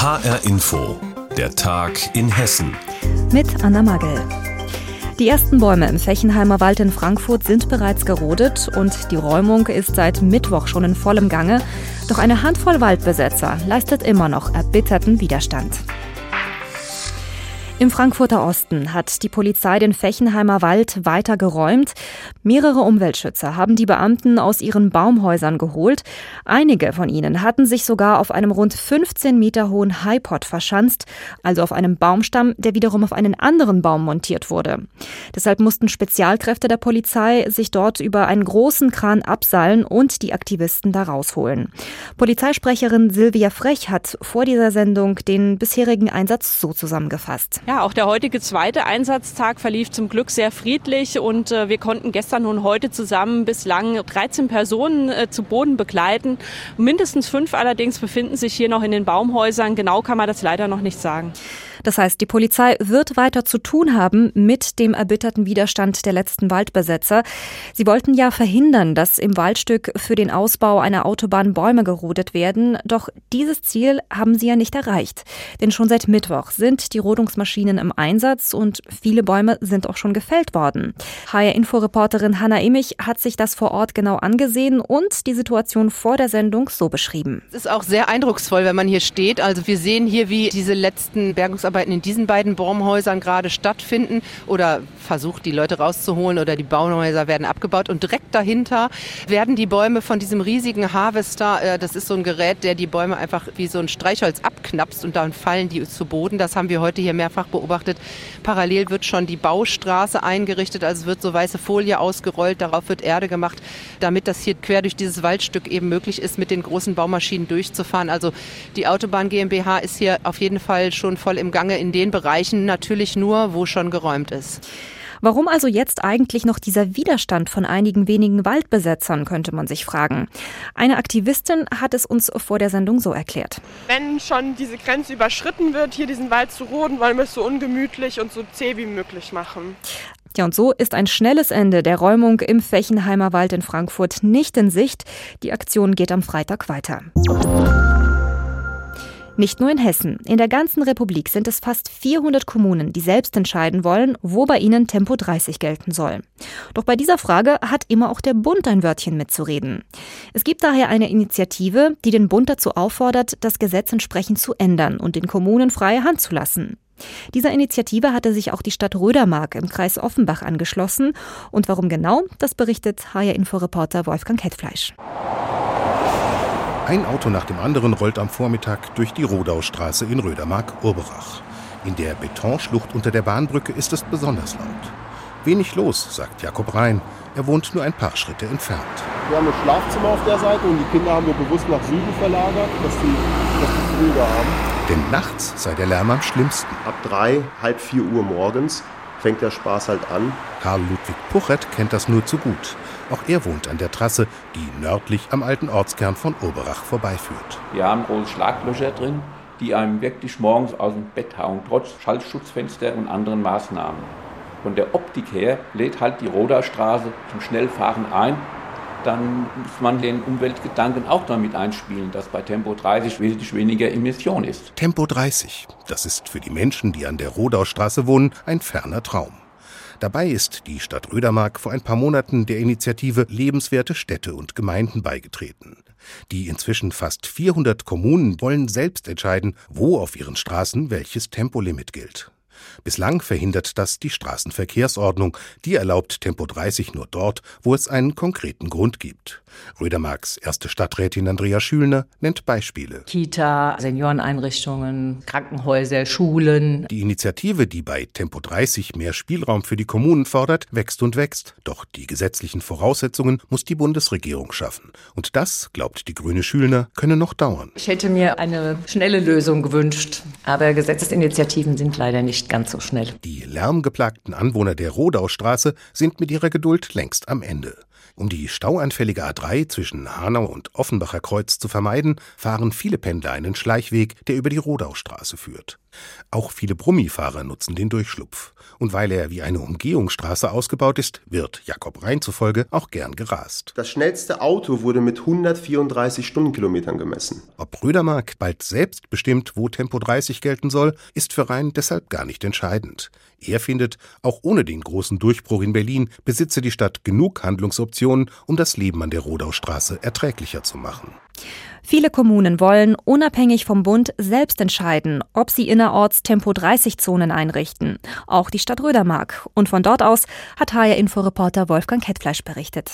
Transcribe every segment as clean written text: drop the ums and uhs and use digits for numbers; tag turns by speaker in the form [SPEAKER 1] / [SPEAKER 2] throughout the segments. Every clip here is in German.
[SPEAKER 1] HR Info, der Tag in Hessen.
[SPEAKER 2] Mit Anna Magel. Die ersten Bäume im Fechenheimer Wald in Frankfurt sind bereits gerodet und die Räumung ist seit Mittwoch schon in vollem Gange. Doch eine Handvoll Waldbesetzer leistet immer noch erbitterten Widerstand. Im Frankfurter Osten hat die Polizei den Fechenheimer Wald weiter geräumt. Mehrere Umweltschützer haben die Beamten aus ihren Baumhäusern geholt. Einige von ihnen hatten sich sogar auf einem rund 15 Meter hohen Highpot verschanzt, also auf einem Baumstamm, der wiederum auf einen anderen Baum montiert wurde. Deshalb mussten Spezialkräfte der Polizei sich dort über einen großen Kran abseilen und die Aktivisten da rausholen. Polizeisprecherin Silvia Frech hat vor dieser Sendung den bisherigen Einsatz so zusammengefasst.
[SPEAKER 3] Ja, auch der heutige zweite Einsatztag verlief zum Glück sehr friedlich und wir konnten gestern und heute zusammen bislang 13 Personen zu Boden begleiten. Mindestens 5 allerdings befinden sich hier noch in den Baumhäusern. Genau kann man das leider noch nicht sagen.
[SPEAKER 2] Das heißt, die Polizei wird weiter zu tun haben mit dem erbitterten Widerstand der letzten Waldbesetzer. Sie wollten ja verhindern, dass im Waldstück für den Ausbau einer Autobahn Bäume gerodet werden. Doch dieses Ziel haben sie ja nicht erreicht. Denn schon seit Mittwoch sind die Rodungsmaschinen im Einsatz und viele Bäume sind auch schon gefällt worden. HR-Info-Reporterin Hanna Immich hat sich das vor Ort genau angesehen und die Situation vor der Sendung so beschrieben.
[SPEAKER 4] Es ist auch sehr eindrucksvoll, wenn man hier steht. Also wir sehen hier, wie diese letzten Bergungsarbeiten in diesen beiden Baumhäusern gerade stattfinden oder versucht, die Leute rauszuholen oder die Baumhäuser werden abgebaut. Und direkt dahinter werden die Bäume von diesem riesigen Harvester, das ist so ein Gerät, der die Bäume einfach wie so ein Streichholz abknapst und dann fallen die zu Boden. Das haben wir heute hier mehrfach beobachtet. Parallel wird schon die Baustraße eingerichtet, also wird so weiße Folie ausgerollt, darauf wird Erde gemacht, damit das hier quer durch dieses Waldstück eben möglich ist, mit den großen Baumaschinen durchzufahren. Also die Autobahn GmbH ist hier auf jeden Fall schon voll im Gange in den Bereichen, natürlich nur, wo schon geräumt ist.
[SPEAKER 2] Warum also jetzt eigentlich noch dieser Widerstand von einigen wenigen Waldbesetzern, könnte man sich fragen. Eine Aktivistin hat es uns vor der Sendung so erklärt.
[SPEAKER 5] Wenn schon diese Grenze überschritten wird, hier diesen Wald zu roden, wollen wir es so ungemütlich und so zäh wie möglich machen.
[SPEAKER 2] Ja, und so ist ein schnelles Ende der Räumung im Fechenheimer Wald in Frankfurt nicht in Sicht. Die Aktion geht am Freitag weiter. Nicht nur in Hessen. In der ganzen Republik sind es fast 400 Kommunen, die selbst entscheiden wollen, wo bei ihnen Tempo 30 gelten soll. Doch bei dieser Frage hat immer auch der Bund ein Wörtchen mitzureden. Es gibt daher eine Initiative, die den Bund dazu auffordert, das Gesetz entsprechend zu ändern und den Kommunen freie Hand zu lassen. Dieser Initiative hatte sich auch die Stadt Rödermark im Kreis Offenbach angeschlossen. Und warum genau, das berichtet HR-Info-Reporter Wolfgang Kettfleisch.
[SPEAKER 6] Ein Auto nach dem anderen rollt am Vormittag durch die Rodaustraße in Rödermark-Urberach. In der Betonschlucht unter der Bahnbrücke ist es besonders laut. Wenig los, sagt Jakob Rhein. Er wohnt nur ein paar Schritte entfernt.
[SPEAKER 7] Wir haben ein Schlafzimmer auf der Seite und die Kinder haben wir bewusst nach Süden verlagert, dass die ruhiger haben.
[SPEAKER 6] Denn nachts sei der Lärm am schlimmsten.
[SPEAKER 7] Ab 3, halb 4 Uhr morgens fängt der Spaß halt an.
[SPEAKER 6] Karl Ludwig Puchert kennt das nur zu gut. Auch er wohnt an der Trasse, die nördlich am alten Ortskern von Urberach vorbeiführt.
[SPEAKER 8] Wir haben große Schlaglöcher drin, die einem wirklich morgens aus dem Bett hauen, trotz Schallschutzfenster und anderen Maßnahmen. Von der Optik her lädt halt die Rodaustraße zum Schnellfahren ein. Dann muss man den Umweltgedanken auch damit einspielen, dass bei Tempo 30 wesentlich weniger Emission ist.
[SPEAKER 6] Tempo 30, das ist für die Menschen, die an der Rodaustraße wohnen, ein ferner Traum. Dabei ist die Stadt Rödermark vor ein paar Monaten der Initiative Lebenswerte Städte und Gemeinden beigetreten. Die inzwischen fast 400 Kommunen wollen selbst entscheiden, wo auf ihren Straßen welches Tempolimit gilt. Bislang verhindert das die Straßenverkehrsordnung. Die erlaubt Tempo 30 nur dort, wo es einen konkreten Grund gibt. Rödermarks erste Stadträtin Andrea Schülner nennt Beispiele.
[SPEAKER 9] Kita, Senioreneinrichtungen, Krankenhäuser, Schulen.
[SPEAKER 6] Die Initiative, die bei Tempo 30 mehr Spielraum für die Kommunen fordert, wächst und wächst. Doch die gesetzlichen Voraussetzungen muss die Bundesregierung schaffen. Und das, glaubt die grüne Schülner, könne noch dauern.
[SPEAKER 9] Ich hätte mir eine schnelle Lösung gewünscht, aber Gesetzesinitiativen sind leider nicht ganz so schnell.
[SPEAKER 6] Die lärmgeplagten Anwohner der Rodaustraße sind mit ihrer Geduld längst am Ende. Um die stauanfällige A3 zwischen Hanau und Offenbacher Kreuz zu vermeiden, fahren viele Pendler einen Schleichweg, der über die Rodaustraße führt. Auch viele Brummifahrer nutzen den Durchschlupf. Und weil er wie eine Umgehungsstraße ausgebaut ist, wird Jakob Rhein zufolge auch gern gerast.
[SPEAKER 10] Das schnellste Auto wurde mit 134 Stundenkilometern gemessen.
[SPEAKER 6] Ob Rödermark bald selbst bestimmt, wo Tempo 30 gelten soll, ist für Rhein deshalb gar nicht entscheidend. Er findet, auch ohne den großen Durchbruch in Berlin besitze die Stadt genug Handlungsoptionen, um das Leben an der Rodaustraße erträglicher zu machen.
[SPEAKER 2] Viele Kommunen wollen, unabhängig vom Bund, selbst entscheiden, ob sie innerorts Tempo-30-Zonen einrichten. Auch die Stadt Rödermark. Und von dort aus hat HR-Info-Reporter Wolfgang Hetfleisch berichtet.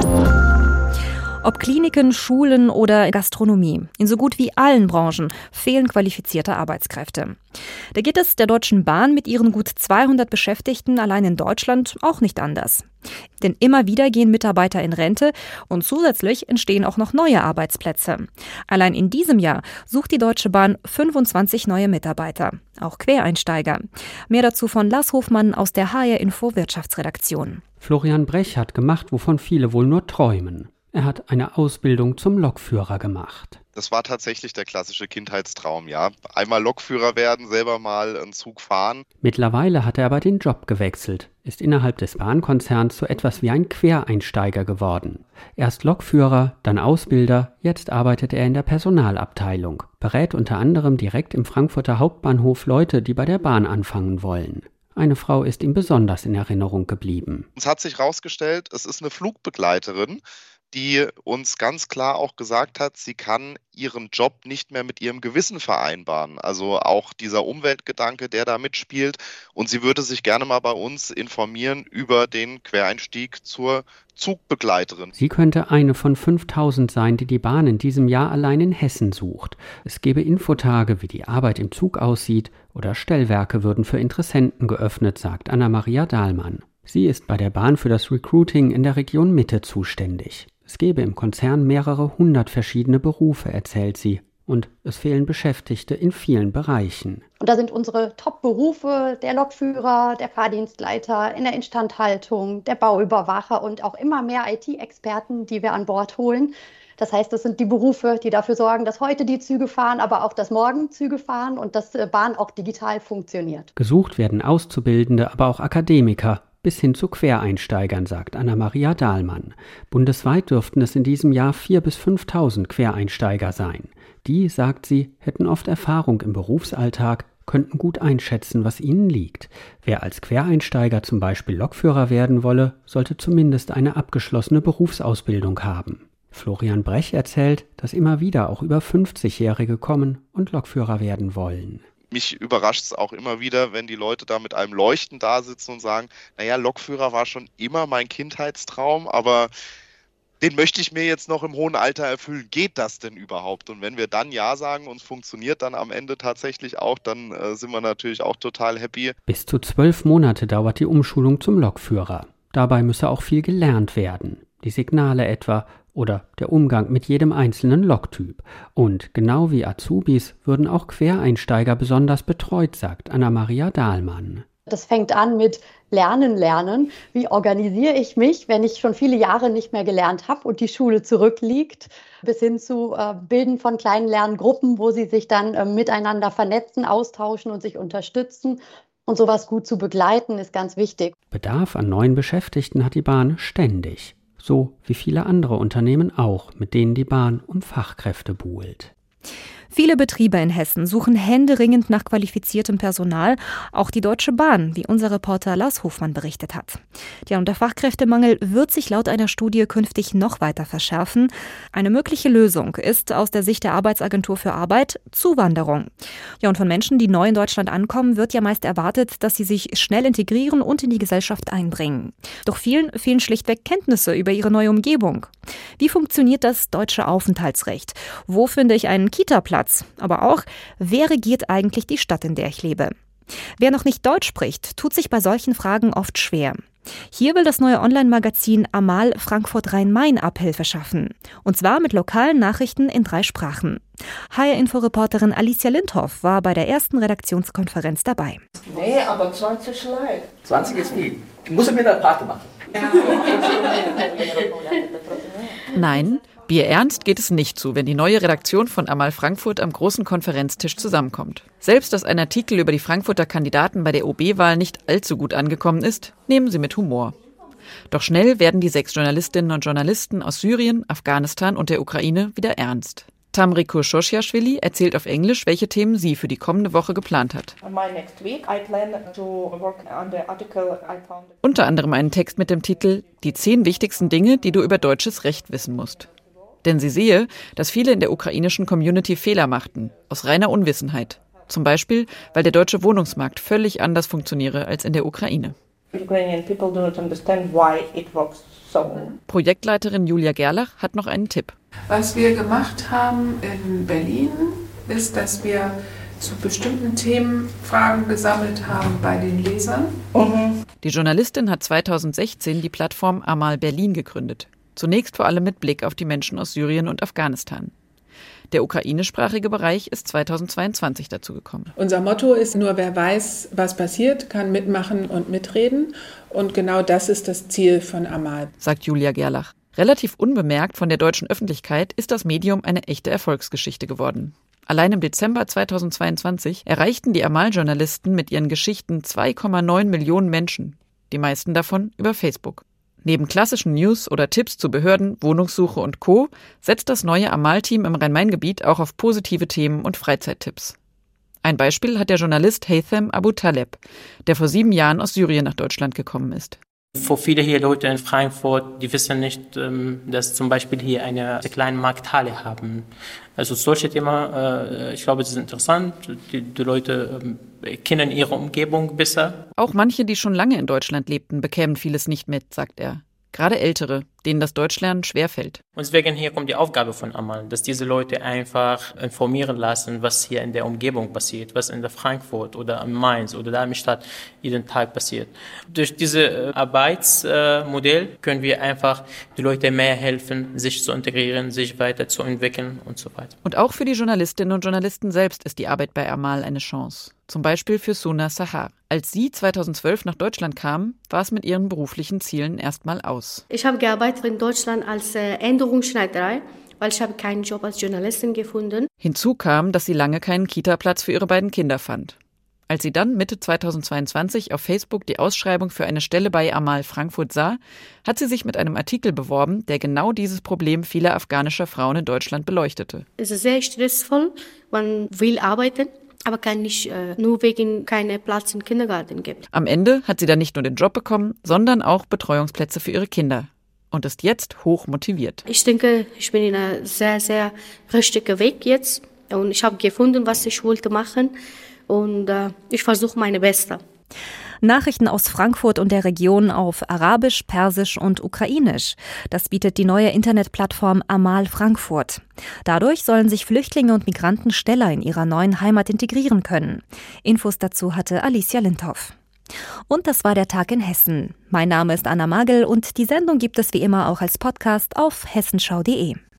[SPEAKER 2] Ob Kliniken, Schulen oder Gastronomie, in so gut wie allen Branchen fehlen qualifizierte Arbeitskräfte. Da geht es der Deutschen Bahn mit ihren gut 200 Beschäftigten allein in Deutschland auch nicht anders. Denn immer wieder gehen Mitarbeiter in Rente und zusätzlich entstehen auch noch neue Arbeitsplätze. Allein in diesem Jahr sucht die Deutsche Bahn 25 neue Mitarbeiter, auch Quereinsteiger. Mehr dazu von Lars Hofmann aus der HR-Info Wirtschaftsredaktion.
[SPEAKER 11] Florian Brech hat gemacht, wovon viele wohl nur träumen. Er hat eine Ausbildung zum Lokführer gemacht.
[SPEAKER 12] Das war tatsächlich der klassische Kindheitstraum, ja. Einmal Lokführer werden, selber mal einen Zug fahren.
[SPEAKER 11] Mittlerweile hat er aber den Job gewechselt, ist innerhalb des Bahnkonzerns so etwas wie ein Quereinsteiger geworden. Erst Lokführer, dann Ausbilder, jetzt arbeitet er in der Personalabteilung, berät unter anderem direkt im Frankfurter Hauptbahnhof Leute, die bei der Bahn anfangen wollen. Eine Frau ist ihm besonders in Erinnerung geblieben.
[SPEAKER 12] Es hat sich herausgestellt, es ist eine Flugbegleiterin, die uns ganz klar auch gesagt hat, sie kann ihren Job nicht mehr mit ihrem Gewissen vereinbaren. Also auch dieser Umweltgedanke, der da mitspielt. Und sie würde sich gerne mal bei uns informieren über den Quereinstieg zur Zugbegleiterin.
[SPEAKER 11] Sie könnte eine von 5000 sein, die die Bahn in diesem Jahr allein in Hessen sucht. Es gäbe Infotage, wie die Arbeit im Zug aussieht, oder Stellwerke würden für Interessenten geöffnet, sagt Anna-Maria Dahlmann. Sie ist bei der Bahn für das Recruiting in der Region Mitte zuständig. Es gäbe im Konzern mehrere 100 verschiedene Berufe, erzählt sie. Und es fehlen Beschäftigte in vielen Bereichen.
[SPEAKER 13] Und da sind unsere Top-Berufe, der Lokführer, der Fahrdienstleiter in der Instandhaltung, der Bauüberwacher und auch immer mehr IT-Experten, die wir an Bord holen. Das heißt, das sind die Berufe, die dafür sorgen, dass heute die Züge fahren, aber auch, dass morgen Züge fahren und dass Bahn auch digital funktioniert.
[SPEAKER 11] Gesucht werden Auszubildende, aber auch Akademiker. Bis hin zu Quereinsteigern, sagt Anna-Maria Dahlmann. Bundesweit dürften es in diesem Jahr 4.000 bis 5.000 Quereinsteiger sein. Die, sagt sie, hätten oft Erfahrung im Berufsalltag, könnten gut einschätzen, was ihnen liegt. Wer als Quereinsteiger zum Beispiel Lokführer werden wolle, sollte zumindest eine abgeschlossene Berufsausbildung haben. Florian Brech erzählt, dass immer wieder auch über 50-Jährige kommen und Lokführer werden wollen.
[SPEAKER 12] Mich überrascht es auch immer wieder, wenn die Leute da mit einem Leuchten da sitzen und sagen, naja, Lokführer war schon immer mein Kindheitstraum, aber den möchte ich mir jetzt noch im hohen Alter erfüllen. Geht das denn überhaupt? Und wenn wir dann Ja sagen und es funktioniert dann am Ende tatsächlich auch, dann sind wir natürlich auch total happy.
[SPEAKER 11] Bis zu 12 Monate dauert die Umschulung zum Lokführer. Dabei müsse auch viel gelernt werden. Die Signale etwa oder der Umgang mit jedem einzelnen Loktyp. Und genau wie Azubis würden auch Quereinsteiger besonders betreut, sagt Anna-Maria Dahlmann.
[SPEAKER 13] Das fängt an mit Lernen. Wie organisiere ich mich, wenn ich schon viele Jahre nicht mehr gelernt habe und die Schule zurückliegt, bis hin zu Bilden von kleinen Lerngruppen, wo sie sich dann miteinander vernetzen, austauschen und sich unterstützen. Und sowas gut zu begleiten, ist ganz wichtig.
[SPEAKER 11] Bedarf an neuen Beschäftigten hat die Bahn ständig. So wie viele andere Unternehmen auch, mit denen die Bahn um Fachkräfte buhlt.
[SPEAKER 2] Viele Betriebe in Hessen suchen händeringend nach qualifiziertem Personal, auch die Deutsche Bahn, wie unser Reporter Lars Hofmann berichtet hat. Ja, und der Fachkräftemangel wird sich laut einer Studie künftig noch weiter verschärfen. Eine mögliche Lösung ist aus der Sicht der Arbeitsagentur für Arbeit Zuwanderung. Ja, und von Menschen, die neu in Deutschland ankommen, wird ja meist erwartet, dass sie sich schnell integrieren und in die Gesellschaft einbringen. Doch vielen fehlen schlichtweg Kenntnisse über ihre neue Umgebung. Wie funktioniert das deutsche Aufenthaltsrecht? Wo finde ich einen Kita-Platz? Aber auch, wer regiert eigentlich die Stadt, in der ich lebe? Wer noch nicht Deutsch spricht, tut sich bei solchen Fragen oft schwer. Hier will das neue Online-Magazin Amal Frankfurt Rhein-Main Abhilfe schaffen. Und zwar mit lokalen Nachrichten in 3 Sprachen. HR-Info-Reporterin Alicia Lindhoff war bei der ersten Redaktionskonferenz dabei.
[SPEAKER 14] Nee, aber 20 Leute. 20 ist viel. Ich muss mir eine Party machen.
[SPEAKER 15] Nein, Bierernst geht es nicht zu, wenn die neue Redaktion von Amal Frankfurt am großen Konferenztisch zusammenkommt. Selbst dass ein Artikel über die Frankfurter Kandidaten bei der OB-Wahl nicht allzu gut angekommen ist, nehmen sie mit Humor. Doch schnell werden die 6 Journalistinnen und Journalisten aus Syrien, Afghanistan und der Ukraine wieder ernst. Tamrikur Shoshiashvili erzählt auf Englisch, welche Themen sie für die kommende Woche geplant hat. Unter anderem einen Text mit dem Titel »Die 10 wichtigsten Dinge, die du über deutsches Recht wissen musst«. Denn sie sehe, dass viele in der ukrainischen Community Fehler machten, aus reiner Unwissenheit. Zum Beispiel, weil der deutsche Wohnungsmarkt völlig anders funktioniere als in der Ukraine. Projektleiterin Julia Gerlach hat noch einen Tipp.
[SPEAKER 16] Was wir gemacht haben in Berlin, ist, dass wir zu bestimmten Themen Fragen gesammelt haben bei den Lesern.
[SPEAKER 15] Die Journalistin hat 2016 die Plattform Amal Berlin gegründet. Zunächst vor allem mit Blick auf die Menschen aus Syrien und Afghanistan. Der ukrainischsprachige Bereich ist 2022 dazugekommen.
[SPEAKER 16] Unser Motto ist, nur wer weiß, was passiert, kann mitmachen und mitreden. Und genau das ist das Ziel von Amal,
[SPEAKER 15] sagt Julia Gerlach. Relativ unbemerkt von der deutschen Öffentlichkeit ist das Medium eine echte Erfolgsgeschichte geworden. Allein im Dezember 2022 erreichten die Amal-Journalisten mit ihren Geschichten 2,9 Millionen Menschen, die meisten davon über Facebook. Neben klassischen News oder Tipps zu Behörden, Wohnungssuche und Co. setzt das neue Amal-Team im Rhein-Main-Gebiet auch auf positive Themen und Freizeittipps. Ein Beispiel hat der Journalist Haytham Abu Taleb, der vor 7 Jahren aus Syrien nach Deutschland gekommen ist.
[SPEAKER 17] Für viele hier Leute in Frankfurt, die wissen nicht, dass zum Beispiel hier eine kleine Markthalle haben. Also solche Themen, ich glaube, das ist interessant. Die Leute kennen ihre Umgebung besser.
[SPEAKER 15] Auch manche, die schon lange in Deutschland lebten, bekämen vieles nicht mit, sagt er. Gerade Ältere, denen das Deutschlernen schwerfällt.
[SPEAKER 17] Und deswegen hier kommt die Aufgabe von Amal, dass diese Leute einfach informieren lassen, was hier in der Umgebung passiert, was in der Frankfurt oder am Mainz oder Darmstadt jeden Tag passiert. Durch dieses Arbeitsmodell können wir einfach die Leute mehr helfen, sich zu integrieren, sich weiterzuentwickeln und so weiter.
[SPEAKER 15] Und auch für die Journalistinnen und Journalisten selbst ist die Arbeit bei Amal eine Chance. Zum Beispiel für Suna Sahar. Als sie 2012 nach Deutschland kam, war es mit ihren beruflichen Zielen erstmal aus.
[SPEAKER 18] Ich habe gearbeitet in Deutschland als Änderungsschneiderei, weil ich habe keinen Job als Journalistin gefunden.
[SPEAKER 15] Hinzu kam, dass sie lange keinen Kita-Platz für ihre beiden Kinder fand. Als sie dann Mitte 2022 auf Facebook die Ausschreibung für eine Stelle bei Amal Frankfurt sah, hat sie sich mit einem Artikel beworben, der genau dieses Problem vieler afghanischer Frauen in Deutschland beleuchtete.
[SPEAKER 18] Es ist sehr stressvoll, man will arbeiten, aber kann nicht, nur wegen keinem Platz im Kindergarten gibt.
[SPEAKER 15] Am Ende hat sie dann nicht nur den Job bekommen, sondern auch Betreuungsplätze für ihre Kinder und ist jetzt hoch motiviert.
[SPEAKER 18] Ich denke, ich bin in einem sehr, sehr richtigen Weg jetzt und ich habe gefunden, was ich wollte machen und ich versuche meine Beste.
[SPEAKER 2] Nachrichten aus Frankfurt und der Region auf Arabisch, Persisch und Ukrainisch. Das bietet die neue Internetplattform Amal Frankfurt. Dadurch sollen sich Flüchtlinge und Migranten schneller in ihrer neuen Heimat integrieren können. Infos dazu hatte Alicia Lindhoff. Und das war der Tag in Hessen. Mein Name ist Anna Magel und die Sendung gibt es wie immer auch als Podcast auf hessenschau.de.